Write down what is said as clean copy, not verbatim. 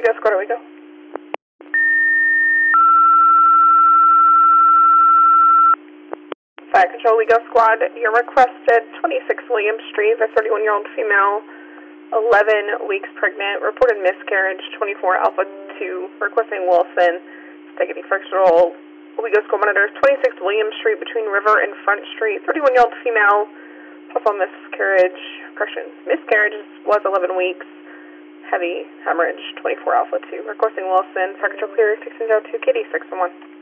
Go Squad, we go. Fire Control, we go Squad. You're requested 26 William Street, a 31-year-old female, 11 weeks pregnant, reported miscarriage, 24 Alpha 2, requesting Wilson. Taking first roll. We go Squad Monitor, 26 William Street between River and Front Street, 31-year-old female, possible miscarriage, miscarriage was 11 weeks, heavy hemorrhage, 24 Alpha 2, requesting Wilson. Fire Control clear, 1602, Kitty 611.